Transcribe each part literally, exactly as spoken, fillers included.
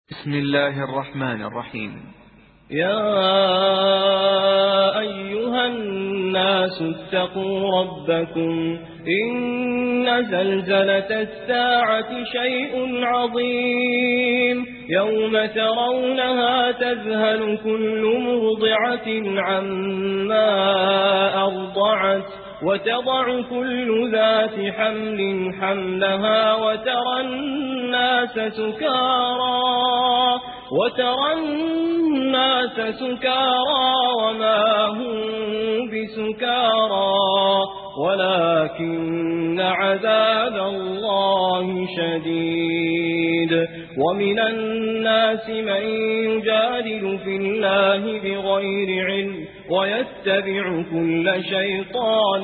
بسم الله الرحمن الرحيم. يا أيها الناس اتقوا ربكم إن زلزلة الساعة شيء عظيم يوم ترونها تذهل كل مرضعة عما أرضعت وتضع كل ذات حمل حملها وترى الناس سكارى وترى الناس سكارى وما هم بسكارى ولكن عذاب الله شديد. ومن الناس من يجادل في الله بغير علم ويتبع كل شيطان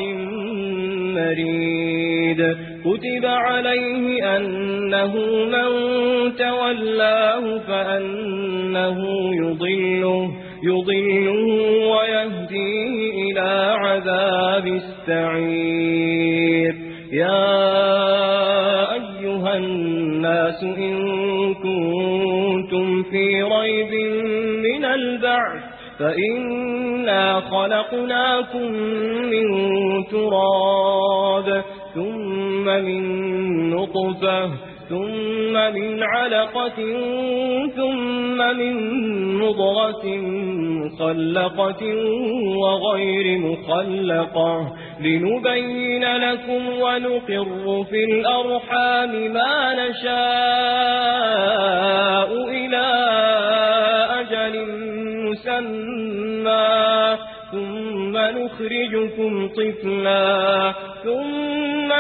مريد. كتب عليه أنه من تولاه فأنه يضله يضله ويهديه إلى عذاب السعير. يا أيها الناس إن كنتم في ريب من البعث فإنا خلقناكم من تراب ثم من نطفة ثم من علقة ثم من مضغة مخلقة وغير مخلقة لنبين لكم ونقر في الأرحام ما نشاء إلى أجل مسمى ثم نخرجكم طفلا ثم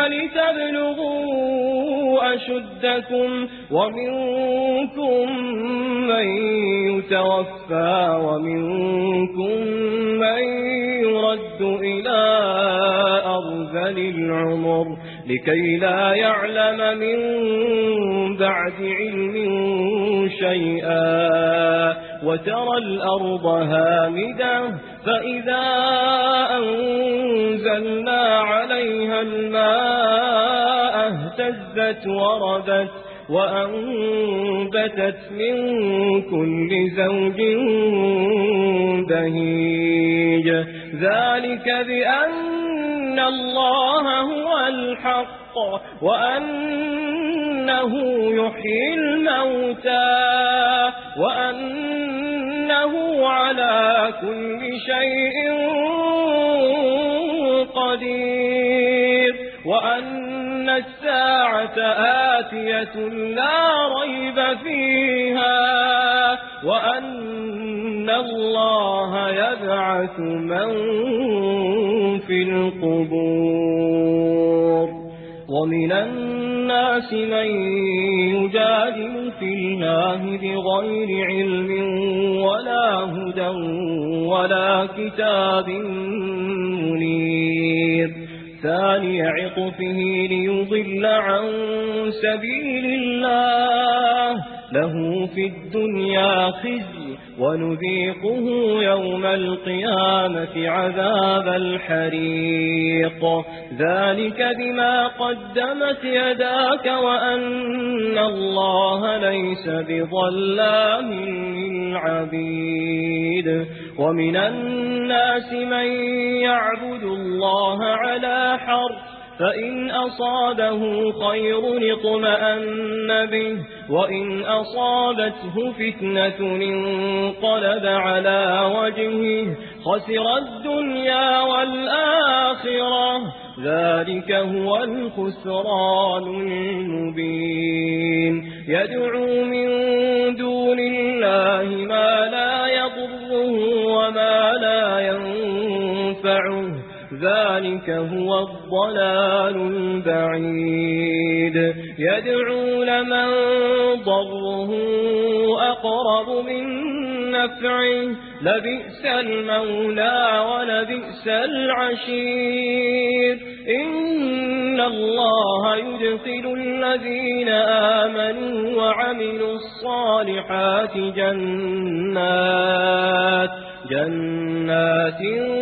لتبلغوا أشدكم ومنكم من يتوفى ومنكم من يرد إلى أرذل العمر لكي لا يعلم من بعد علم شيئا. وترى الأرض هامدة فإذا أنزلنا عليها الماء اهتزت وربت وأنبتت من كل زوج بهيج. ذلك بأن الله هو الحق وأنه يحيي الموتى وأنه على كل شيء قدير وأن الساعة آتية لا ريب فيها وأن الله يبعث من في القبور. ومن الناس من يجادل في الله بغير علم ولا هدى ولا كتاب منير. ثاني عطفه ليضل عن سبيل الله له في الدنيا خزي ونذيقه يوم القيامة عذاب الحريق. ذلك بما قدمت يداك وأن الله ليس بظلام للعبيد. ومن الناس من يعبد الله على حرف فإن أصابه خير اطمأن به وإن أصابته فتنة انقلب على وجهه خسر الدنيا والآخرة ذلك هو الخسران المبين. يدعو من دون الله ما لا يضره وما لا ينفعه ذلك هو الضلال البعيد. يدعو لمن ضره أقرب من نفعه لبئس المولى ولبئس العشير. إن الله يدخل الذين آمنوا وعملوا الصالحات جنات جنات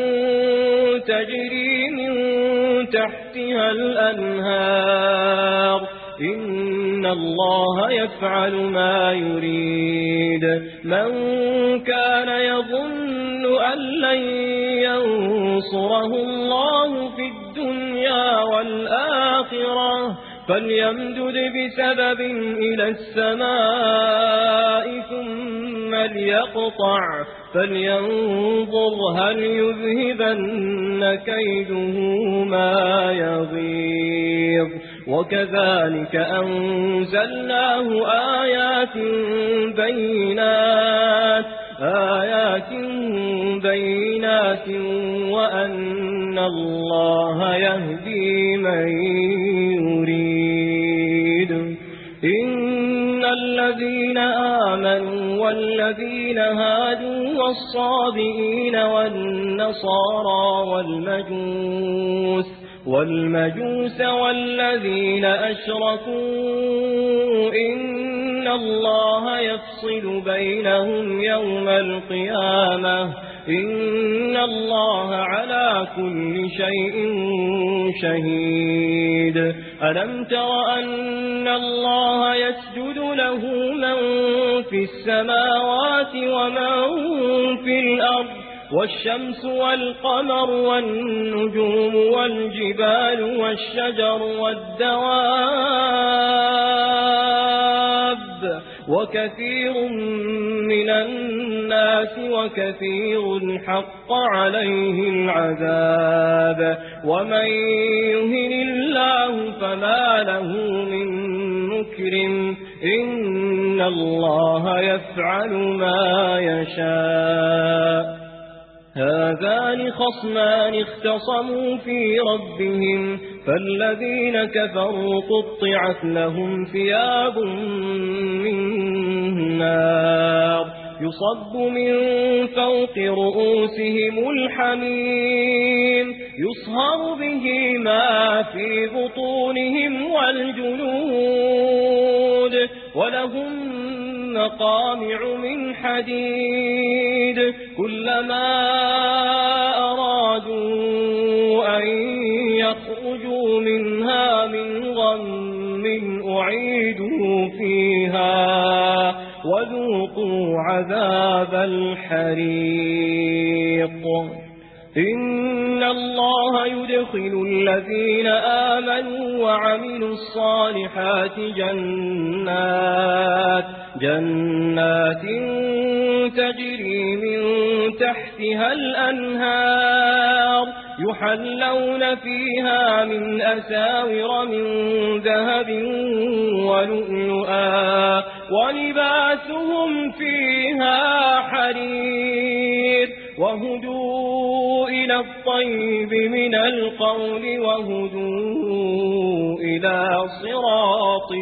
تجري من تحتها الأنهار إن الله يفعل ما يريد. شديد من كان يظن أن لن ينصره الله في الدنيا والآخرة فليمدد بسبب إلى السماء ثم ليقطع فلينظر هل يذهبن كيده ما يغيظ وكذلك أنزلناه آيات بينات آيات بينات وأن الله يهدي من يريد إن الذين آمنوا والذين هادوا والصابئين والنصارى والمجوس والمجوس والذين أشركوا إن الله يفصل بينهم يوم القيامة إن الله على كل شيء شهيد ألم تر أن الله يسجد له من في السماوات ومن في الأرض والشمس والقمر والنجوم والجبال والشجر والدواب وكثير من الناس وكثير حق عليه العذاب ومن يهن الله فما له من مكرم إن الله يفعل ما يشاء هذان خصمان اختصموا في ربهم فالذين كفروا قطعت لهم ثياب من نار يصب من فوق رؤوسهم الحميم يصهر به ما في بطونهم والجلود ولهم مقامع من حديد كلما أرادوا أن يخرجوا منها من غم أعيدوا فيها وذوقوا عذاب الحريق إن الله يدخل الذين آمنوا وعملوا الصالحات جنات جنات تجري من تحتها الأنهار يحلون فيها من أساور من ذهب ولؤلؤا ولباسهم فيها حرير وهدوا إلى الطيب من القول وهدوا إلى صراط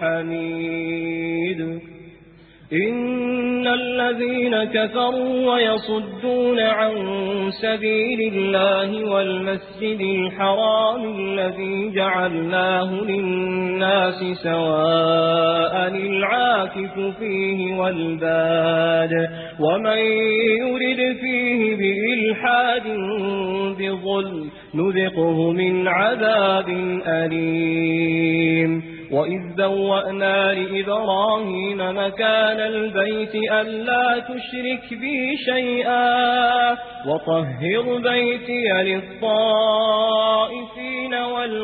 الحميد إن الذين كفروا ويصدون عن سبيل الله والمسجد الحرام الذي جعلناه للناس سواء العاكف فيه والباد ومن يرد فيه بإلحاد بظلم نذقه من عذاب أليم وإذ بوأنا لإبراهيم مكان البيت ألا تشرك بي شيئا وطهر بيتي للطائفين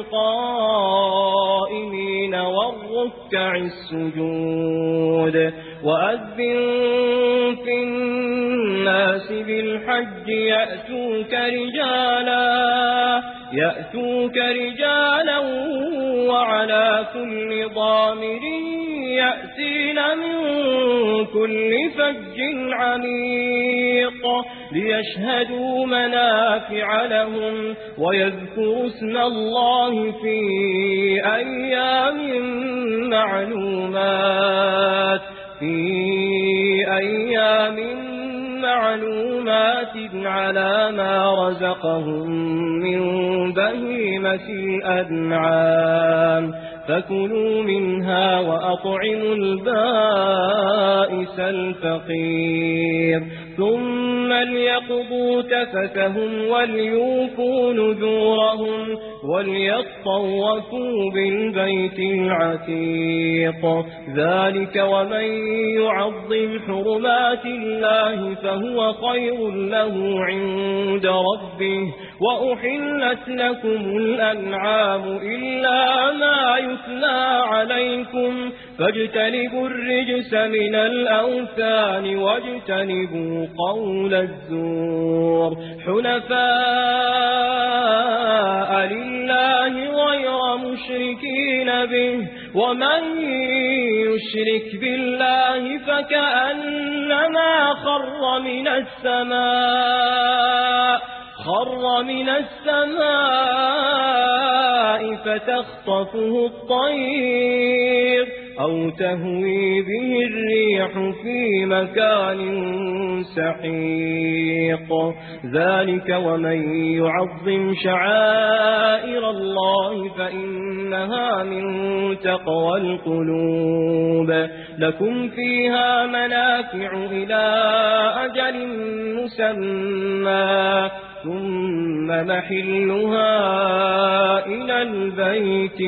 والقائمين والركع السجود وأذن في الناس بالحج يأتوك رجالا يأتوك رجالا وعلى كل ضامر يأتين من كل فج عميق ليشهدوا منافع لهم ويذكروا اسم الله في أيام معلومات في أيام معلومات على ما رزقهم من بهيمة الأنعام فكلوا منها وأطعموا البائس الفقير ثم ليقضوا تفثهم وليوفوا نذورهم وليطوفوا بالبيت العتيق. ذلك ومن يعظم حرمات الله فهو خير له عند ربه. وأحلت لكم الأنعام إلا ما يتلى عليكم فاجتنبوا الرجس من الأوثان واجتنبوا قول الزور حنفاء لله غير مشركين به. ومن يشرك بالله فكأنما خر من السماء خر من السماء فتخطفه الطير أو تهوي به الريح في مكان سحيق. ذلك ومن يعظم شعائر الله فإنها من تقوى القلوب. لكم فيها منافع إلى أجل مسمى ثم محلها إلى البيت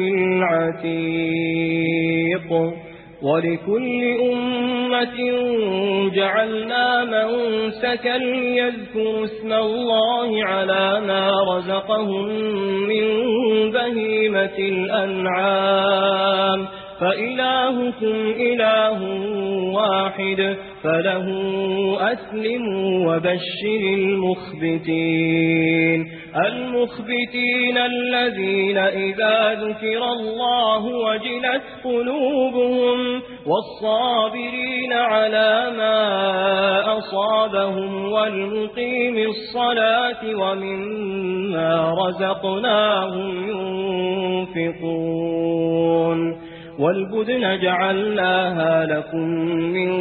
العتيق. ولكل أمة جعلنا منسكا ليذكروا اسم الله على ما رزقهم من بهيمة الأنعام فإلهكم إله واحد فله أسلموا وبشر المخبتين المخبتين الذين إذا ذكر الله وجلت قلوبهم والصابرين على ما أصابهم والمقيم الصلاة ومما رزقناهم ينفقون. والبدن جعلناها لكم من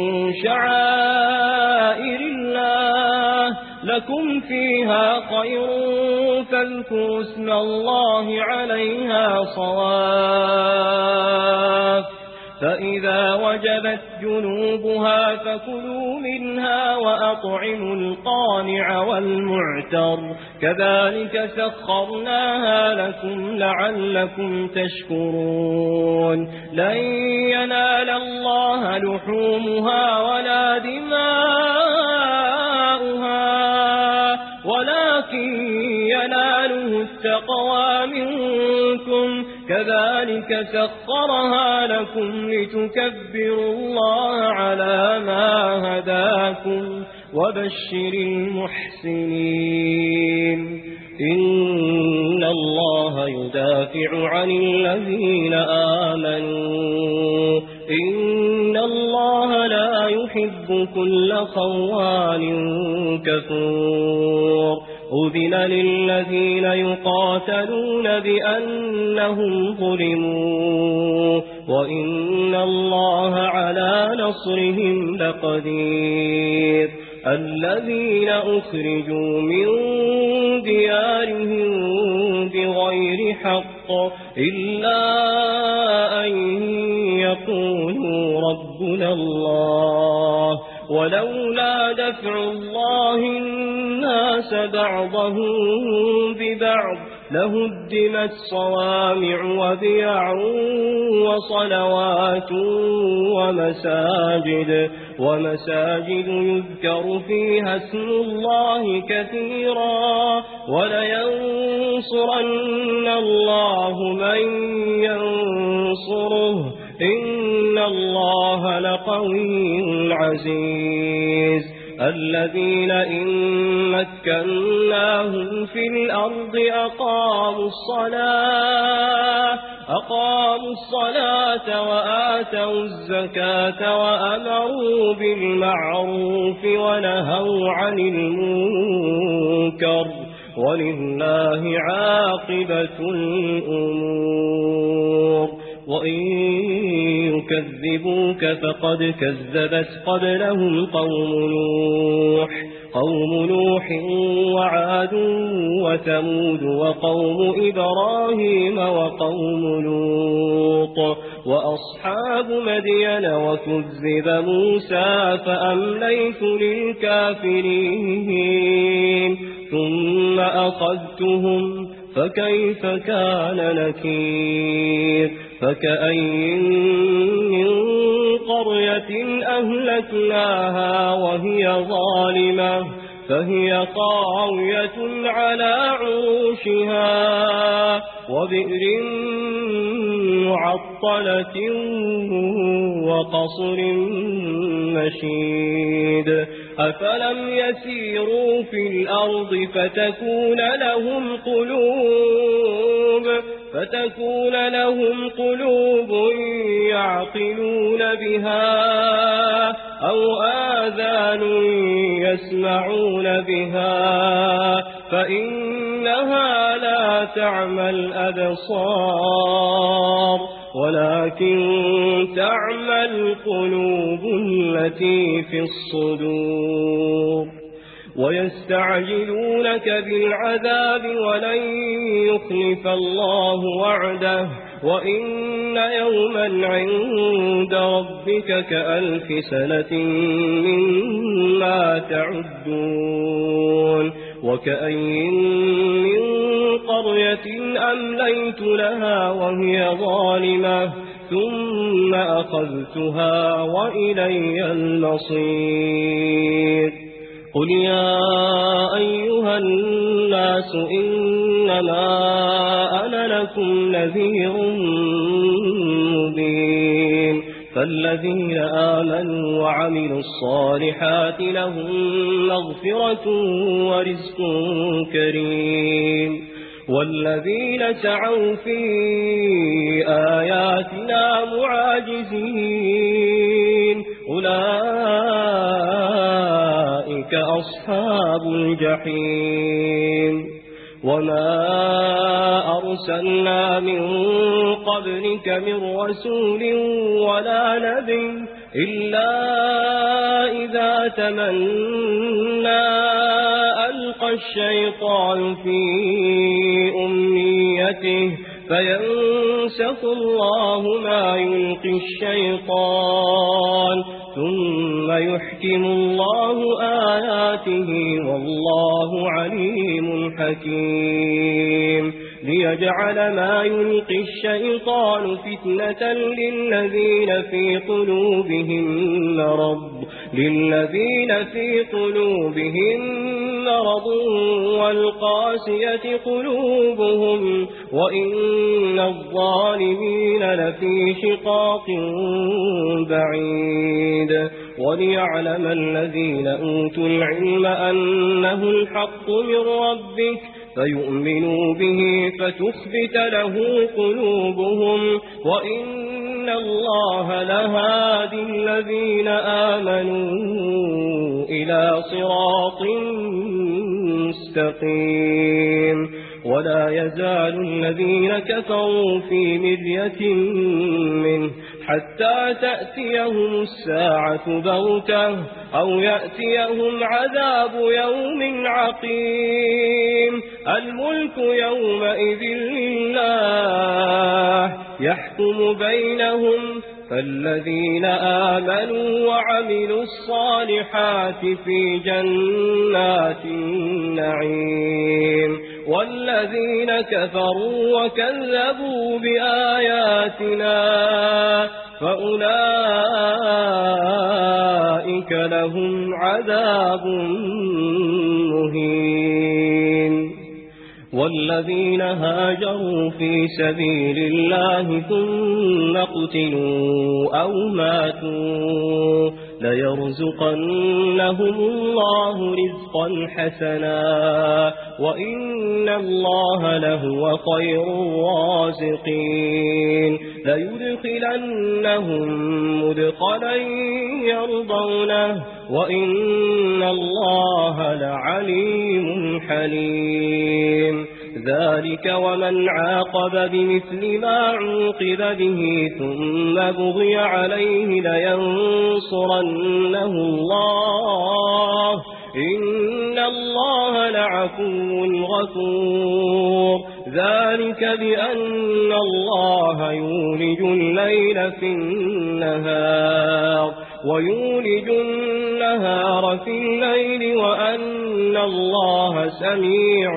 شعائر الله لكم فيها خير فاذكروا اسم الله عليها صواف. فإذا وجبت جنوبها فكلوا منها وأطعموا القانع والمعتر كذلك سخرناها لكم لعلكم تشكرون. لن ينال الله لحومها ولا دماؤها ولكن يناله التقوى منكم كذلك سخرها لكم لتكبروا الله على ما هداكم وبشر المحسنين. إن الله يدافع عن الذين آمنوا إن الله لا يحب كل خوان كفور. أذن للذين يقاتلون بأنهم ظلموا وإن الله على نصرهم لقدير. الذين أخرجوا من ديارهم بغير حق إلا أن يقولوا ربنا الله ولولا دفع الله الناس بعضهم ببعض لهدمت صوامع وبيع وصلوات ومساجد ومساجد يذكر فيها اسم الله كثيرا ولينصرن الله من ينصره إن الله لقوي عزيز. الذين إن مكناهم في الأرض أقاموا الصلاة أقاموا الصلاة وآتوا الزكاة وأمروا بالمعروف ونهوا عن المنكر ولله عاقبة الأمور. وإن يكذبوك فقد كذبت قبلهم قوم نوح قوم نوح وعاد وثمود وقوم إبراهيم وقوم لوط وأصحاب مدين وكذب موسى فأمليت للكافرين ثم أخذتهم فكيف كان نكير فكأين من قرية أهلكناها وهي ظالمة فهي خاوية على عروشها وبئر معطلة وقصر مشيد أفلم يسيروا في الأرض فتكون لهم قلوب فتكون لهم قلوب يعقلون بها أو آذان يسمعون بها فإنها لا تعمى الأبصار ولكن تعمى القلوب التي في الصدور ويستعجلونك بالعذاب ولن يخلف الله وعده وإن يوما عند ربك كألف سنة مما تعدون وكأين من قرية أمليت لها وهي ظالمة ثم أخذتها وإلي المصير قل يا أيها الناس إنما أنا لكم نذير مبين فالذين آمنوا وعملوا الصالحات لهم مغفرة ورزق كريم والذين سعوا في آياتنا معاجزين أولئك أصحاب الجحيم وما أرسلنا من قبلك من رسول ولا نبي إلا إذا تمنى ألقى الشيطان في أمنيته فينسخ الله ما يلقي الشيطان ثم يحكم الله آياته والله عليم حكيم ليجعل ما يلقي الشيطان فتنة للذين في قلوبهم مرض للذين في قلوبهم مرض والقاسية قلوبهم وإن الظالمين لفي شقاق بعيد وليعلم الذين أوتوا العلم أنه الحق من ربك فيؤمنوا به فتخبت له قلوبهم وإن الله لهادي الذين آمنوا إلى صراط مستقيم ولا يزال الذين كفروا في مرية منه حتى تأتيهم الساعة بغتة أو يأتيهم عذاب يوم عقيم الملك يومئذ لله يحكم بينهم فالذين آمنوا وعملوا الصالحات في جنات النعيم والذين كفروا وكذبوا بآياتنا فأولئك لهم عذاب مهين والذين هاجروا في سبيل الله ثم قتلوا أو ماتوا ليرزقنهم الله رزقا حسنا وإن الله لهو خير الرازقين ليدخلنهم مدخلا يرضونه وإن الله لعليم حليم ذلك ومن عاقب بمثل ما عوقب به ثم بغي عليه لينصرنه الله إن الله لعفو غفور ذلك بأن الله يولج الليل في النهار ويولج النهار في الليل وأن بأن الله سميع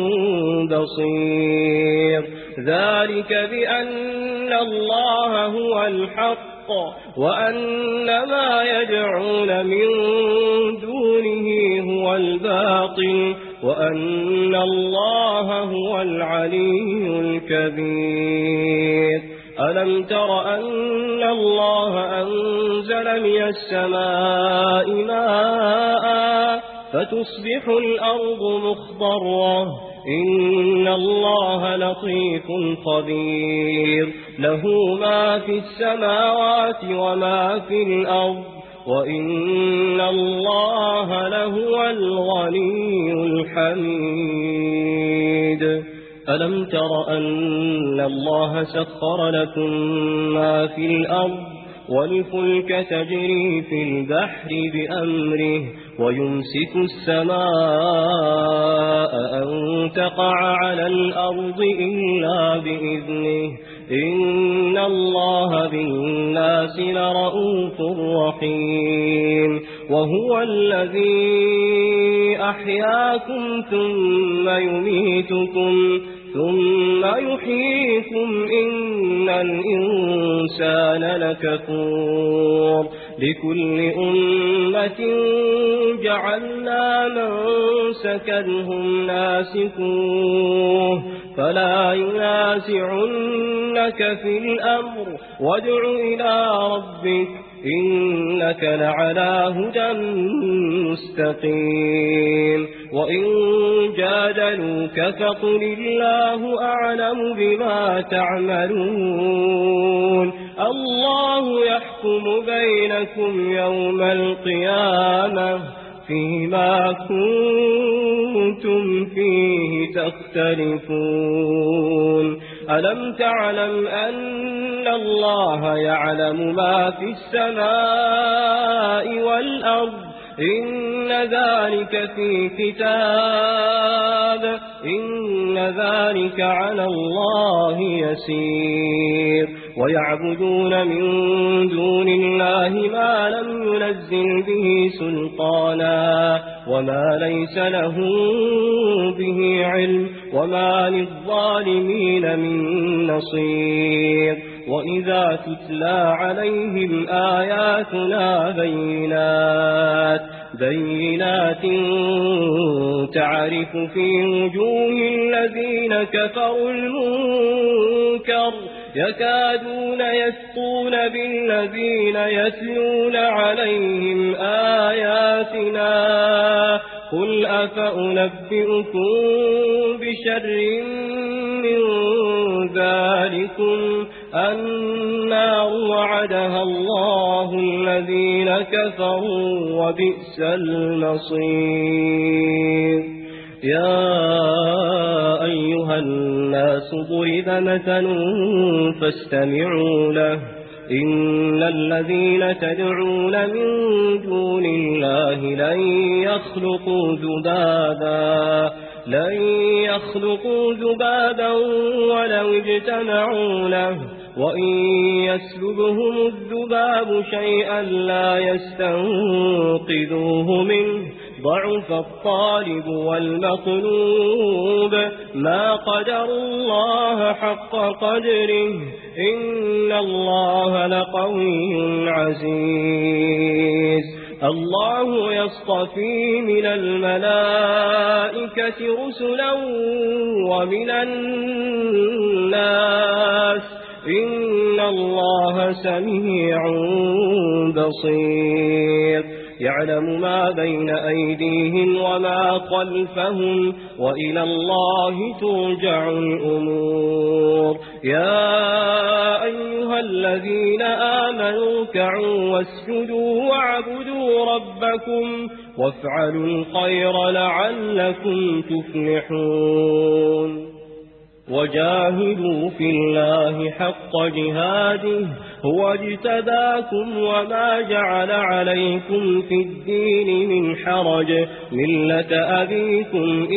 بصير ذلك بأن الله هو الحق وأن ما يدعون من دونه هو الباطل وأن الله هو العلي الكبير ألم تر أن الله أنزل من السماء ماء فتصبح الأرض مخضرة إن الله لطيف خبير له ما في السماوات وما في الأرض وإن الله لهو الغني الحميد ألم تر أن الله سخر لكم ما في الأرض والفلك تجري في البحر بأمره ويمسك السماء أن تقع على الأرض إلا بإذنه إن الله بالناس لرؤوف رحيم وهو الذي أحياكم ثم يميتكم ثم يحييكم إن الإنسان لكفور لكل أمة جعلنا منسكا هم ناسكوه فلا ينازعنك في الأمر وادع إلى ربك إنك لعلى هدى مستقيم وإن جادلوك فقل الله أعلم بما تعملون الله يحكم بينكم يوم القيامة فيما كنتم فيه تختلفون ألم تعلم أن الله يعلم ما في السماء والأرض إن ذلك في كتاب إن ذلك على الله يسير ويعبدون من دون الله ما لم ينزل به سلطانا وما ليس له به علم وما للظالمين من نصير وإذا تتلى عليهم آياتنا بينات بينات تعرف في وجوه الذين كفروا المنكر يكادون يسطون بالذين يتلون عليهم آياتنا قل أفأنبئكم بشر من ذلكم النار وعدها الله الذين كفروا وبئس المصير يا أيها الناس ضرب مثل فاستمعوا له إن الذين تدعون من دون الله لن يخلقوا ذبابا لن يخلقوا ذبابا ولو اجتمعوا له وإن يسلبهم الذباب شيئا لا يستنقذوه منه ضعف الطالب والمطلوب ما قدر الله حق قدره إن الله لقوي عزيز الله يصطفي من الملائكة رسلا ومن الناس إن الله سميع بصير يعلم ما بين أيديهم وما خلفهم وإلى الله ترجع الأمور يا أيها الذين آمنوا اركعوا واسجدوا واعبدوا ربكم وافعلوا الخير لعلكم تفلحون وجاهدوا في الله حق جهاده هو اجتباكم وما جعل عليكم في الدين من حرج ملة أبيكم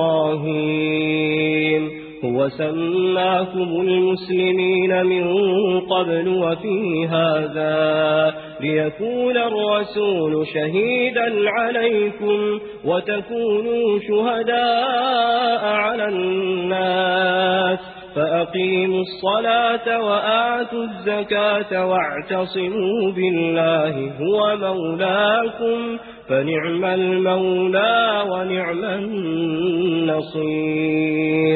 إبراهيم هو سماكم المسلمين من قبل وفي هذا ليكون الرسول شهيدا عليكم وتكونوا شهداء على الناس فأقيموا الصلاة وآتوا الزكاة واعتصموا بالله هو مولاكم فنعم المولى ونعم النصير.